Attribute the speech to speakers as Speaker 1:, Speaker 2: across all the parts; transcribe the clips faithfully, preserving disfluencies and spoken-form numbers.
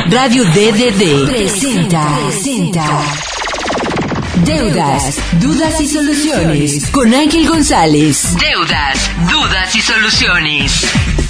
Speaker 1: Radio D D D presenta, presenta Deudas, Dudas y Soluciones con Ángel González. Deudas, Dudas y Soluciones.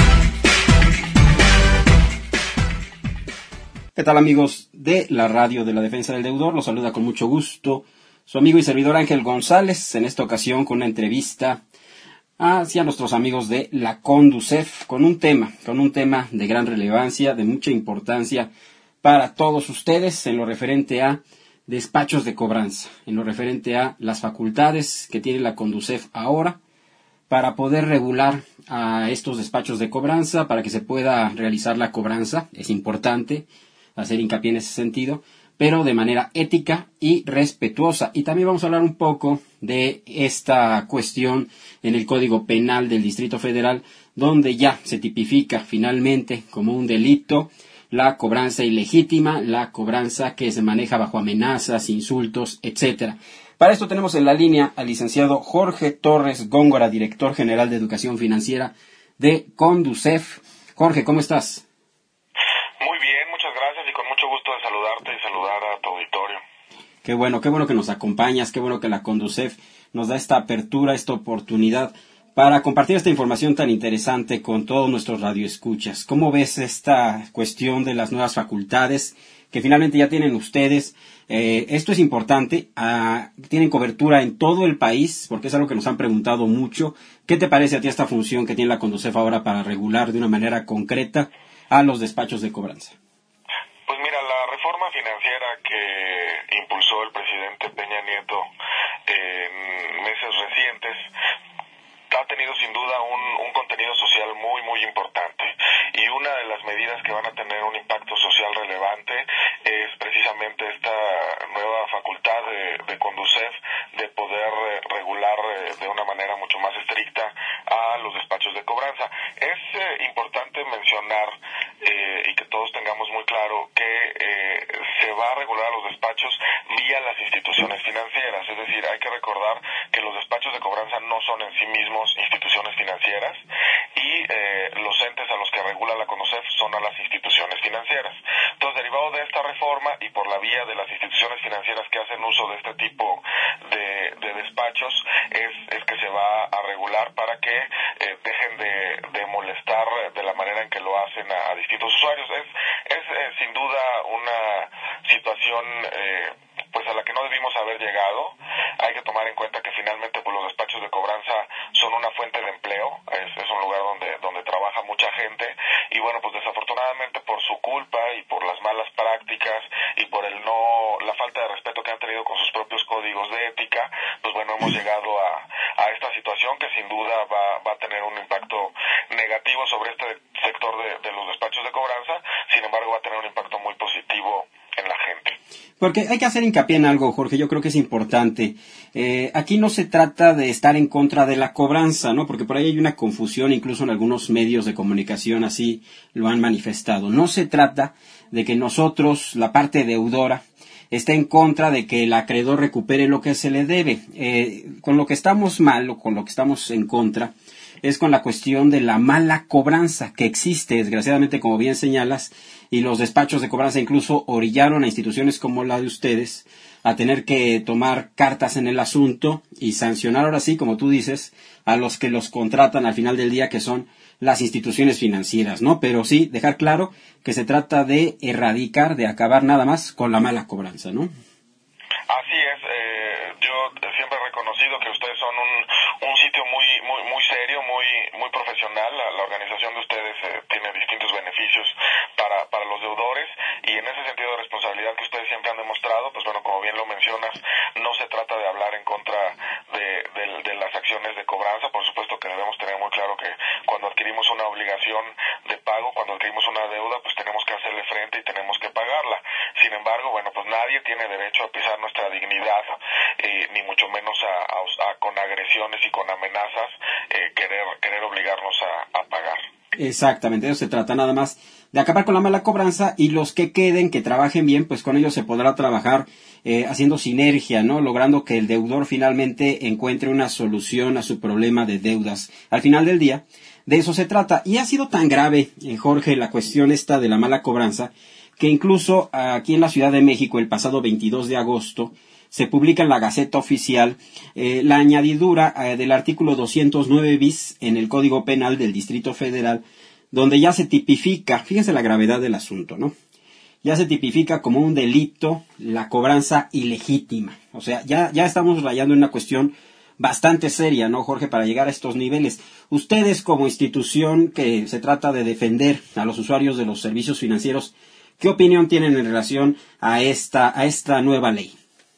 Speaker 2: ¿Qué tal, amigos de la Radio de la Defensa del Deudor? Los saluda con mucho gusto su amigo y servidor Ángel González, en esta ocasión con una entrevista hacia nuestros amigos de la Conducef, con un tema, con un tema de gran relevancia, de mucha importancia para todos ustedes en lo referente a despachos de cobranza, en lo referente a las facultades que tiene la Conducef ahora para poder regular a estos despachos de cobranza, para que se pueda realizar la cobranza. Es importante hacer hincapié en ese sentido, pero de manera ética y respetuosa. Y también vamos a hablar un poco de esta cuestión en el Código Penal del Distrito Federal, donde ya se tipifica finalmente como un delito la cobranza ilegítima, la cobranza que se maneja bajo amenazas, insultos, etcétera. Para esto tenemos en la línea al licenciado Jorge Torres Góngora, director general de Educación Financiera de Conducef. Jorge, ¿cómo estás?
Speaker 3: Muy bien, muchas gracias y con mucho gusto de saludarte y saludar a tu auditorio.
Speaker 2: Qué bueno, qué bueno que nos acompañas, qué bueno que la Conducef nos da esta apertura, esta oportunidad para compartir esta información tan interesante con todos nuestros radioescuchas. ¿Cómo ves esta cuestión de las nuevas facultades que finalmente ya tienen ustedes? Eh, esto es importante, uh, tienen cobertura en todo el país, porque es algo que nos han preguntado mucho. ¿Qué te parece a ti esta función que tiene la Conducef ahora para regular de una manera concreta a los despachos de cobranza?
Speaker 3: Pues mira, la reforma financiera que impulsó el presidente Peña Nieto en meses recientes ha tenido sin duda un, un contenido social muy, muy importante. Y una de las medidas que van a tener un impacto social relevante es precisamente esta nueva facultad de, de Conducef de poder eh, regular eh, de una manera mucho más estricta a los despachos de cobranza. Es eh, importante mencionar eh, y que todos tengamos muy claro que eh, se va a regular a los despachos vía las instituciones financieras. Es decir, hay que recordar que los despachos de cobranza no son en sí mismos instituciones financieras y eh, los entes a los que regula la Conducef son a las instituciones financieras. Entonces, derivado de esta reforma y por la vía de las instituciones financieras que hacen uso de este tipo de, de despachos, es, es que se va a regular para que eh, dejen de, de molestar de la manera en que lo hacen a, a distintos usuarios. Es, es eh, sin duda una situación eh, pues a la que no debimos haber llegado. Hay que tomar en cuenta que finalmente pues, los despachos de cobranza son una fuente de empleo, es, es un lugar donde, donde trabaja mucha gente y bueno, pues desafortunadamente por su culpa y por las malas prácticas y por el no, la falta de respeto que han tenido con sus propios códigos de ética, pues bueno, hemos llegado a, a esta situación que sin duda va, va a tener un impacto negativo sobre este sector de, de los despachos de cobranza, sin embargo va a tener un impacto muy positivo en la gente.
Speaker 2: Porque hay que hacer hincapié en algo, Jorge, yo creo que es importante. Eh, aquí no se trata de estar en contra de la cobranza, ¿no? Porque por ahí hay una confusión, incluso en algunos medios de comunicación así lo han manifestado. No se trata de que nosotros, la parte deudora, esté en contra de que el acreedor recupere lo que se le debe. Eh, con lo que estamos mal o con lo que estamos en contra es con la cuestión de la mala cobranza que existe, desgraciadamente, como bien señalas, y los despachos de cobranza incluso orillaron a instituciones como la de ustedes a tener que tomar cartas en el asunto y sancionar ahora sí, como tú dices, a los que los contratan al final del día, que son las instituciones financieras, ¿no? Pero sí, dejar claro que se trata de erradicar, de acabar nada más con la mala cobranza, ¿no?
Speaker 3: Así es, eh, yo siempre he reconocido que ustedes son un, un sitio muy muy muy serio, muy muy profesional. La, la organización de ustedes eh, tiene distintos beneficios para para los deudores y en ese sentido de responsabilidad que ustedes siempre han demostrado, pues bueno, como bien lo mencionas, no se trata de hablar en contra de, de, de las acciones de cobranza. Por supuesto que debemos tener muy claro que cuando adquirimos una obligación de pago, cuando adquirimos una deuda, pues tenemos que hacerle frente y tenemos que pagarla. Sin embargo, bueno, pues nadie tiene derecho a pisar nuestra dignidad, eh, ni mucho menos a, a, a con agresiones y con amenazas eh, querer querer obligarnos a, a pagar.
Speaker 2: Exactamente, de eso se trata, nada más de acabar con la mala cobranza, y los que queden, que trabajen bien, pues con ellos se podrá trabajar eh, haciendo sinergia, ¿no? Logrando que el deudor finalmente encuentre una solución a su problema de deudas. Al final del día, de eso se trata. Y ha sido tan grave, eh, Jorge, la cuestión esta de la mala cobranza, que incluso aquí en la Ciudad de México el pasado veintidós de agosto se publica en la Gaceta Oficial eh, la añadidura eh, del artículo doscientos nueve bis en el Código Penal del Distrito Federal, donde ya se tipifica, fíjense la gravedad del asunto, ¿no? Ya se tipifica como un delito la cobranza ilegítima. O sea, ya, ya estamos rayando en una cuestión bastante seria, ¿no, Jorge? Para llegar a estos niveles. Ustedes, como institución que se trata de defender a los usuarios de los servicios financieros, ¿qué opinión tienen en relación a esta, a esta nueva ley?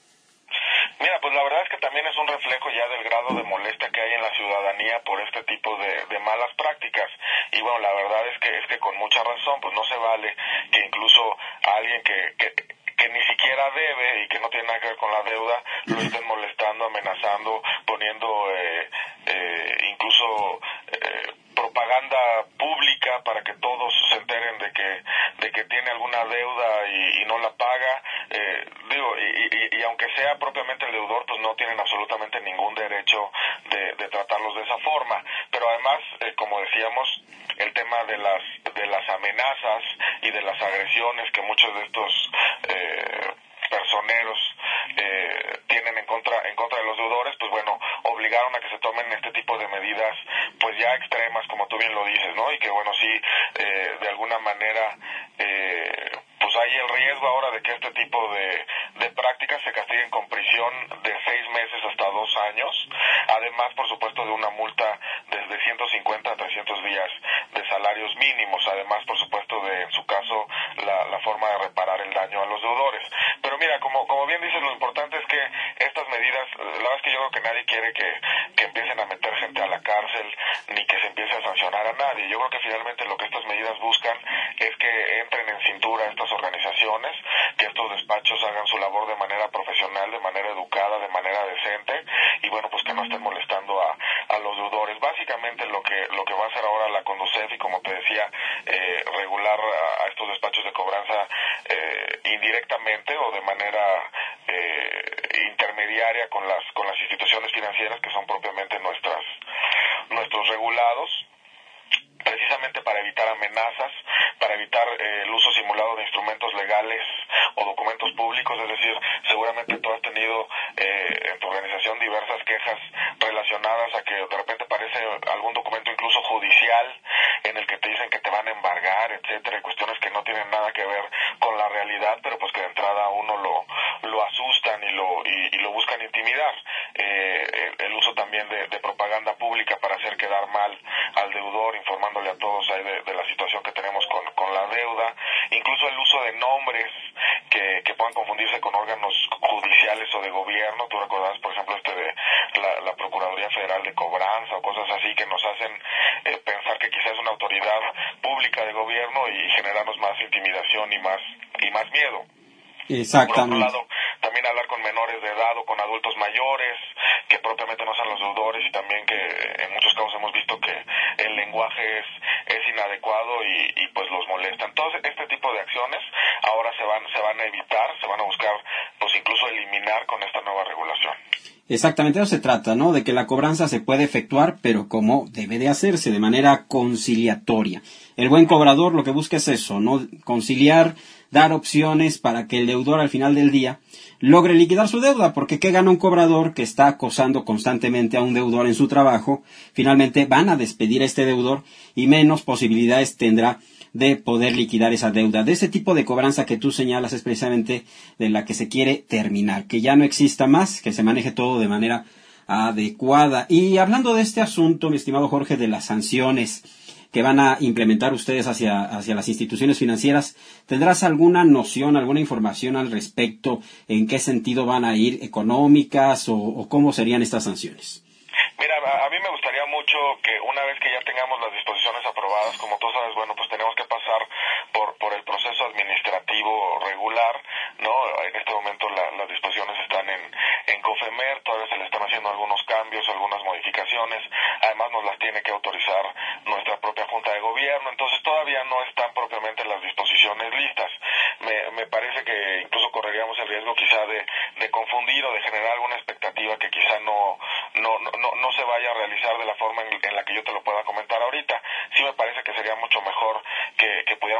Speaker 3: Mira, pues la verdad es que también es un reflejo ya del grado de molestia que hay en la ciudadanía por este tipo de, de malas prácticas. Y bueno, la verdad es que es que con mucha razón, pues no se vale que incluso a alguien que, que, que ni siquiera debe y que no tiene nada que ver con la deuda, lo estén molestando, amenazando, poniendo eh, eh, incluso eh, propaganda pública para que todos se enteren de que de que tiene alguna deuda y, y no la paga. Eh, digo, y, y, y aunque sea propiamente el deudor, pues no tienen absolutamente ningún derecho de, de tratarlos de esa forma. Pero además, eh, como decíamos, el tema de las de las amenazas y de las agresiones que muchos de estos eh, personeros eh, tienen en contra en contra de los deudores, pues bueno, obligaron a que se tomen este tipo de medidas pues ya extremas, como tú bien lo dices, ¿no? Y que bueno, sí, eh, de alguna manera eh, pues hay el riesgo ahora de que este tipo de, de prácticas se castiguen con prisión de seis meses hasta dos años, además por supuesto de una multa desde ciento cincuenta a trescientos días de salarios mínimos, además por supuesto de en su caso la, la forma de reparar el daño a los deudores. Pero mira, como como bien dices, lo importante es que estas medidas, la verdad es que yo creo que nadie quiere que, que empiecen a meter gente a la cárcel ni que se empiece a sancionar a nadie. Yo creo que finalmente lo que estas medidas buscan es que entren en cintura estas organizaciones, que estos despachos hagan su labor de manera profesional, de manera educada, de manera decente, y bueno, pues que no estén molestando a, a los deudores. Básicamente lo que lo que va a hacer ahora la Conducef, y como te decía, eh, regular a, a estos despachos de cobranza eh, indirectamente o de manera eh, intermediaria con las con las instituciones financieras que son propiamente nuestras nuestros regulados, precisamente para evitar amenazas, para evitar eh, el uso simulado de instrumentos legales o documentos públicos. Es decir, seguramente tú has tenido eh, en tu organización diversas quejas relacionadas a que de repente aparece algún documento incluso judicial en el que te dicen que te van a embargar, etcétera, y cuestiones que no tienen nada que ver con la realidad, pero pues que de entrada a uno lo, lo asustan y lo, y, y lo buscan intimidar. Eh, el, el uso también de, de propaganda pública para hacer quedar mal al deudor, informándole a todos ahí de, de la situación que tenemos con, con la deuda, incluso el uso de nombres que, que puedan confundirse con órganos judiciales o de gobierno. Tú recordarás, por ejemplo, este de la, la Procuraduría Federal de Cobranza o cosas así que nos hacen eh, pensar que quizás es una autoridad pública de gobierno y generarnos más intimidación y más y más miedo.
Speaker 2: Exactamente.
Speaker 3: Por otro lado, también hablar con menores de edad o con adultos mayores que propiamente no sean los deudores, y también que en muchos casos hemos visto que el lenguaje es, es inadecuado y, y pues los molesta. Entonces, este tipo de acciones ahora se van se van a evitar, se van a buscar pues incluso eliminar con esta nueva regulación.
Speaker 2: Exactamente, eso se trata, ¿no? De que la cobranza se puede efectuar, pero como debe de hacerse, de manera conciliatoria. El buen cobrador lo que busca es eso, ¿no? Conciliar, dar opciones para que el deudor al final del día logre liquidar su deuda, porque ¿qué gana un cobrador que está acosando constantemente a un deudor en su trabajo? Finalmente van a despedir a este deudor y menos posibilidades tendrá de poder liquidar esa deuda. De ese tipo de cobranza que tú señalas es precisamente de la que se quiere terminar, que ya no exista más, que se maneje todo de manera adecuada. Y hablando de este asunto, mi estimado Jorge, de las sanciones que van a implementar ustedes hacia, hacia las instituciones financieras, ¿tendrás alguna noción, alguna información al respecto en qué sentido van a ir, económicas o, o cómo serían estas sanciones?
Speaker 3: Mira, a, a mí me gustaría mucho que una vez que ya tengamos las disposiciones aprobadas, como tú sabes, bueno, pues tenemos que pasar por por el proceso administrativo regular, ¿no? En este momento la, las disposiciones están en, en COFEMER, todavía se le están haciendo algunos cambios, algunas modificaciones, además nos las tiene que autorizar nuestra propia Junta de Gobierno, entonces todavía no están propiamente las disposiciones listas. Me, me parece que incluso correríamos el riesgo quizá de, de confundir o de generar alguna expectativa que quizá no, no, no, no se vaya a realizar de la forma en, en la que yo te lo pueda comentar ahorita. Sí me parece que sería mucho mejor que, que pudiéramos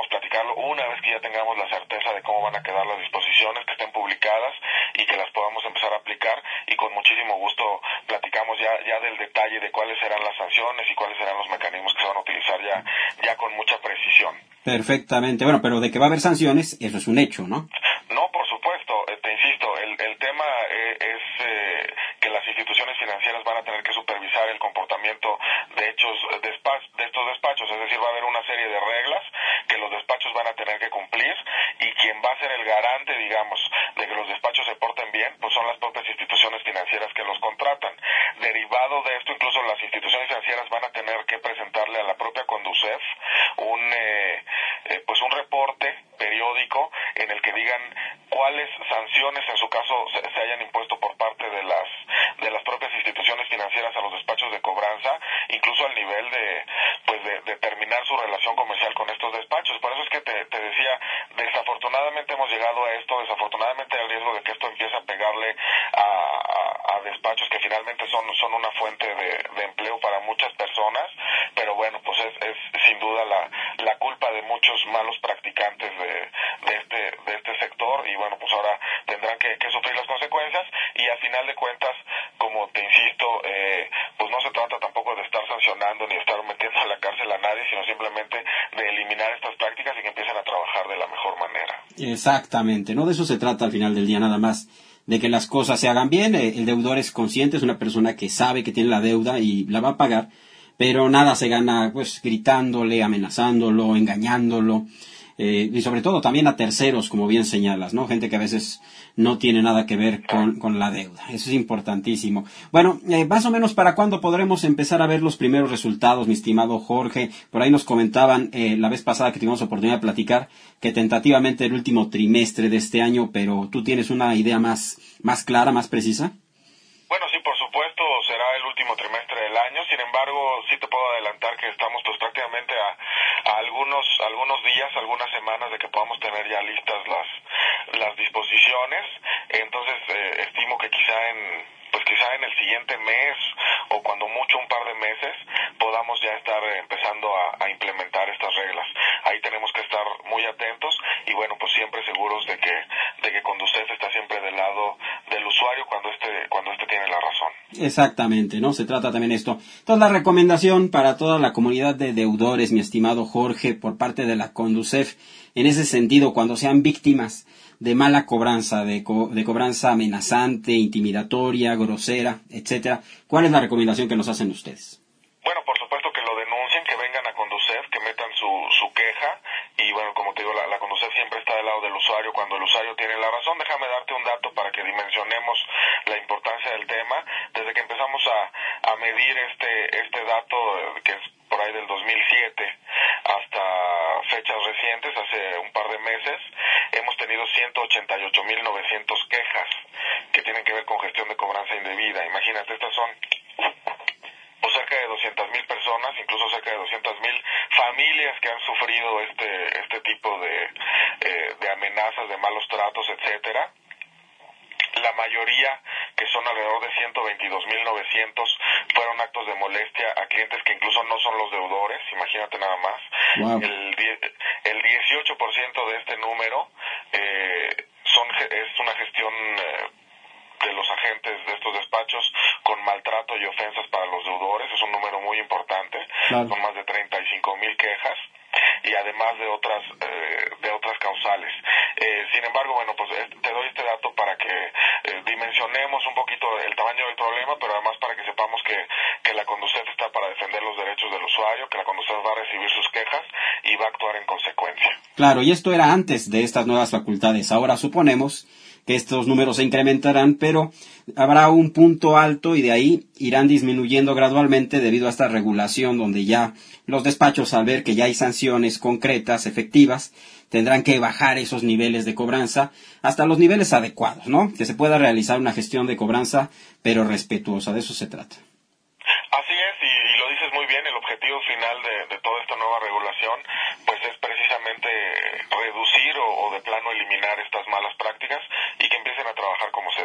Speaker 3: podamos platicarlo una vez que ya tengamos la certeza de cómo van a quedar las disposiciones, que estén publicadas y que las podamos empezar a aplicar, y con muchísimo gusto platicamos ya ya del detalle de cuáles serán las sanciones y cuáles serán los mecanismos que se van a utilizar ya ya con mucha precisión.
Speaker 2: Perfectamente. Bueno, pero de que va a haber sanciones, eso es un hecho, ¿no?
Speaker 3: No, por supuesto, eh, te insisto, el, el tema eh, es eh, que las instituciones financieras van a tener que supervisar el comportamiento de hechos despa- de estos despachos, es decir, va a haber una serie de reglas que los despachos van a tener que cumplir, y quien va a ser el garante, digamos, de que los despachos se porten bien, pues son las propias instituciones financieras que los contratan. Derivado de esto, incluso las instituciones financieras van a tener que presentarle a la propia Conducef un eh, eh, pues un reporte periódico en el que digan cuáles sanciones en su caso se, se hayan impuesto por parte de las de las propias instituciones financieras a los despachos de cobranza, incluso al nivel de pues de, de terminar su relación comercial con estos despachos. Por eso es que te, te decía, desafortunadamente hemos llegado a esto, desafortunadamente hay el riesgo de que esto empiece a pegarle a, a, a despachos que finalmente son son una fuente de, de empleo para muchas personas, pero bueno, pues es, es sin duda la, la culpa de muchos malos practicantes de, de este de este sector, y bueno, pues ahora tendrán que, que sufrir las consecuencias, y al final de cuentas, como te insisto, eh, pues no se trata tampoco de estar sancionando ni de estar metiendo a la cárcel a nadie, sino simplemente de eliminar estas prácticas y que empiecen a trabajar de la mejor manera.
Speaker 2: Exactamente, no de eso se trata al final del día, nada más de que las cosas se hagan bien. El deudor es consciente, es una persona que sabe que tiene la deuda y la va a pagar, pero nada se gana pues gritándole, amenazándolo, engañándolo, eh, y sobre todo también a terceros, como bien señalas, ¿no? Gente que a veces no tiene nada que ver con, con la deuda. Eso es importantísimo. Bueno, eh, más o menos para cuándo podremos empezar a ver los primeros resultados, mi estimado Jorge. Por ahí nos comentaban eh, la vez pasada que tuvimos oportunidad de platicar que tentativamente el último trimestre de este año, pero tú tienes una idea más, más clara, más precisa.
Speaker 3: Bueno, sí, por supuesto, será el último trimestre del año. Sin embargo, sí te puedo adelantar que estamos pues prácticamente a, a algunos algunos días, algunas semanas de que podamos tener ya listas las las disposiciones. Entonces, eh, estimo que quizá en pues quizá en el siguiente mes o cuando mucho un par de meses podamos ya estar empezando a, a implementar estas reglas. Ahí tenemos que estar muy atentos y bueno, pues siempre seguros de que de que Conducef está siempre del lado del usuario cuando este cuando este tiene la razón.
Speaker 2: Exactamente, ¿no? Se trata también esto. Entonces, la recomendación para toda la comunidad de deudores, mi estimado Jorge, por parte de la Conducef, en ese sentido, cuando sean víctimas de mala cobranza, de, co- de cobranza amenazante, intimidatoria, grosera, etcétera, ¿cuál es la recomendación que nos hacen ustedes?
Speaker 3: Bueno, por supuesto que lo denuncien, que vengan a Conducef, que metan su, su queja, y bueno, como te digo, la, la Conducef siempre está del lado del usuario cuando el usuario tiene la razón. Déjame darte un dato para que dimensionemos la importancia del tema. Desde que empezamos a, a medir este, este dato, eh, que es por ahí del dos mil siete, hasta fechas recientes, hace un par de meses, hemos tenido ciento ochenta y ocho mil novecientas quejas que tienen que ver con gestión de cobranza indebida. Imagínate, estas son pues cerca de doscientas mil personas, incluso cerca de doscientas mil familias que han sufrido este este tipo de, eh, de amenazas, de malos tratos, etcétera. La mayoría, que son alrededor de ciento veintidós mil novecientos, fueron actos de molestia a clientes que incluso no son los deudores, imagínate nada más.
Speaker 2: Wow.
Speaker 3: El, die- el dieciocho por ciento de este número eh, son ge- es una gestión eh, de los agentes de estos despachos con maltrato y ofensas para los deudores. Es un número muy importante,
Speaker 2: Claro.
Speaker 3: con más de treinta y cinco mil quejas, y además de otras eh, de otras causales. Eh, sin embargo, bueno, pues eh, te doy este dato para que eh, dimensionemos un poquito el tamaño del problema, pero además para que sepamos que, que la Conducef está para defender los derechos del usuario, que la Conducef va a recibir sus quejas y va a actuar en consecuencia.
Speaker 2: Claro, y esto era antes de estas nuevas facultades. Ahora suponemos que estos números se incrementarán, pero habrá un punto alto y de ahí irán disminuyendo gradualmente debido a esta regulación donde ya los despachos, al ver que ya hay sanciones concretas, efectivas, tendrán que bajar esos niveles de cobranza hasta los niveles adecuados, ¿no? Que se pueda realizar una gestión de cobranza, pero respetuosa. De eso se trata.
Speaker 3: Así es, y, y lo dices muy bien, el objetivo final de, de toda esta nueva regulación pues es precisamente reducir o, o de plano eliminar estas malas prácticas y que empiecen a trabajar como se debe.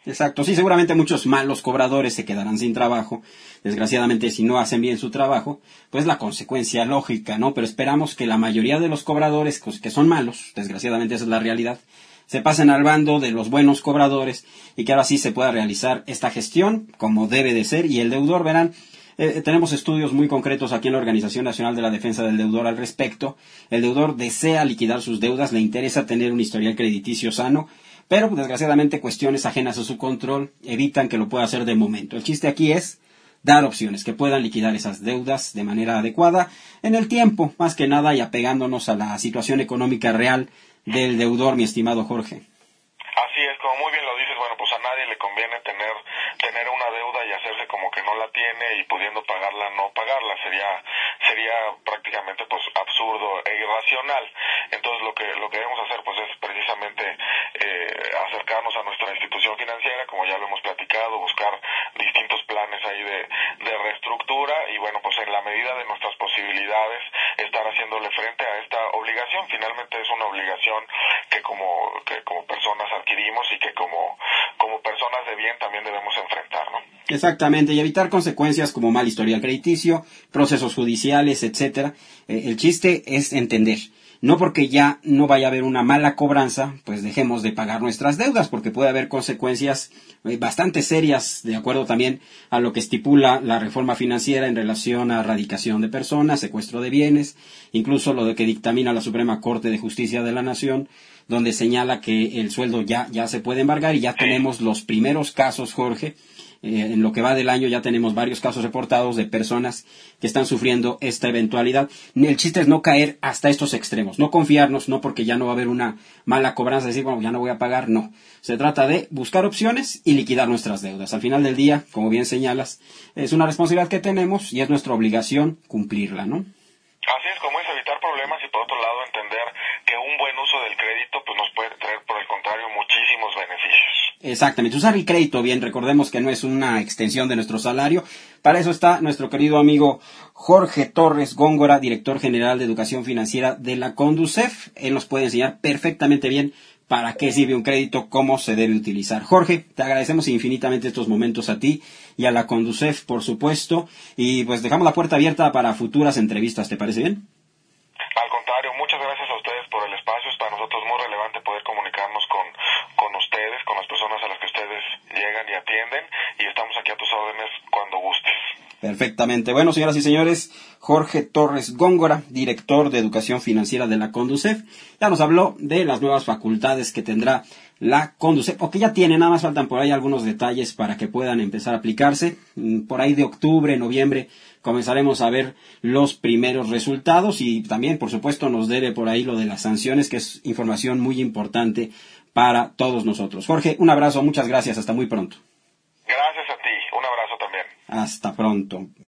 Speaker 2: Exacto, sí, seguramente muchos malos cobradores se quedarán sin trabajo, desgraciadamente si no hacen bien su trabajo, pues la consecuencia lógica, ¿no? Pero esperamos que la mayoría de los cobradores que son malos, desgraciadamente esa es la realidad, se pasen al bando de los buenos cobradores y que ahora sí se pueda realizar esta gestión como debe de ser. Y el deudor, verán, eh, tenemos estudios muy concretos aquí en la Organización Nacional de la Defensa del Deudor al respecto. El deudor desea liquidar sus deudas, le interesa tener un historial crediticio sano, pero desgraciadamente cuestiones ajenas a su control evitan que lo pueda hacer de momento. El chiste aquí es dar opciones que puedan liquidar esas deudas de manera adecuada en el tiempo, más que nada, y apegándonos a la situación económica real del deudor, mi estimado Jorge.
Speaker 3: Así es, como muy bien lo dices, bueno, pues a nadie le conviene tener tener una deuda y hacerse como que no la tiene y pudiendo pagarla, no pagarla, sería sería prácticamente pues absurdo e irracional. Entonces lo que lo que debemos hacer pues es precisamente eh, acercarnos a nuestra institución financiera, como ya lo hemos platicado, buscar distintos planes ahí de, de reestructura y bueno, pues en la medida de nuestras posibilidades estar haciéndole frente a esta obligación. Finalmente es una obligación que como que como personas adquirimos y que como como personas de bien también debemos enfrentar, ¿no?
Speaker 2: Exactamente, y evitar consecuencias como mal historial crediticio, procesos judiciales, etcétera. Eh, el chiste es entender. No porque ya no vaya a haber una mala cobranza, pues dejemos de pagar nuestras deudas, porque puede haber consecuencias eh, bastante serias, de acuerdo también a lo que estipula la reforma financiera en relación a erradicación de personas, secuestro de bienes, incluso lo de que dictamina la Suprema Corte de Justicia de la Nación, donde señala que el sueldo ya, ya se puede embargar y ya tenemos los primeros casos, Jorge. Eh, en lo que va del año ya tenemos varios casos reportados de personas que están sufriendo esta eventualidad. El chiste es no caer hasta estos extremos, no confiarnos, no porque ya no va a haber una mala cobranza, decir, bueno, ya no voy a pagar, no. Se trata de buscar opciones y liquidar nuestras deudas. Al final del día, como bien señalas, es una responsabilidad que tenemos y es nuestra obligación cumplirla, ¿no?
Speaker 3: Así es, como es evitar problemas y por otro lado entender que un buen uso del crédito pues nos puede traer por el contrario muchísimos beneficios.
Speaker 2: Exactamente, usar el crédito bien, recordemos que no es una extensión de nuestro salario. Para eso está nuestro querido amigo Jorge Torres Góngora, director general de Educación Financiera de la Conducef. Él nos puede enseñar perfectamente bien para qué sirve un crédito, cómo se debe utilizar. Jorge, te agradecemos infinitamente estos momentos a ti y a la Conducef, por supuesto, y pues dejamos la puerta abierta para futuras entrevistas, ¿te parece bien?
Speaker 3: Al contrario, muchas gracias a ustedes por el espacio. Es para nosotros muy relevante poder comunicarnos con, con ustedes, con las personas a las que ustedes llegan y atienden, y estamos aquí a tus órdenes cuando gustes.
Speaker 2: Perfectamente. Bueno, señoras y señores, Jorge Torres Góngora, director de Educación Financiera de la Conducef, ya nos habló de las nuevas facultades que tendrá la Conducef, o que ya tiene, nada más faltan por ahí algunos detalles para que puedan empezar a aplicarse. Por ahí de octubre, noviembre, comenzaremos a ver los primeros resultados y también, por supuesto, nos debe por ahí lo de las sanciones, que es información muy importante para todos nosotros. Jorge, un abrazo, muchas gracias, hasta muy pronto.
Speaker 3: Gracias a ti, un abrazo también.
Speaker 2: Hasta pronto.